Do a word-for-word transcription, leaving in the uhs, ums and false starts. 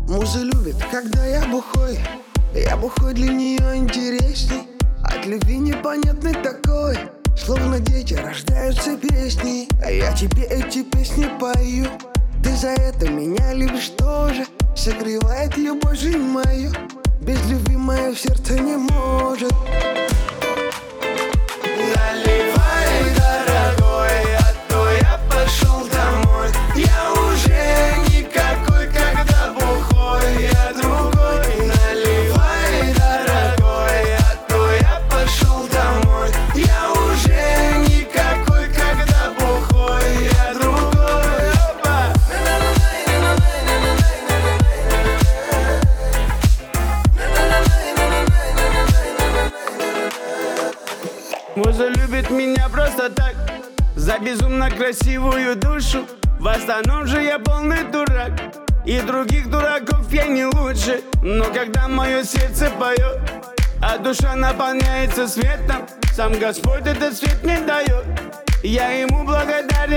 Муза любит, когда я бухой. Я бухой для нее интересней. От любви непонятный такой, словно дети рождаются песни. А я тебе эти песни пою. Ты за это меня любишь тоже. Согревает любовь жизнь мою. Без любви мое сердце не может. Наливай, дорогой, а то я пошел домой. Я уже никакой, когда бухой, я другой. Наливай, дорогой, а то я пошел домой. Я уже никакой, когда бухой, я другой. Опа! Муза любит меня просто так, за безумно красивую душу. В остальном же я полный дурак, и других дураков я не лучше. Но когда мое сердце поет, а душа наполняется светом, сам Господь этот свет не дает. Я ему благодарен.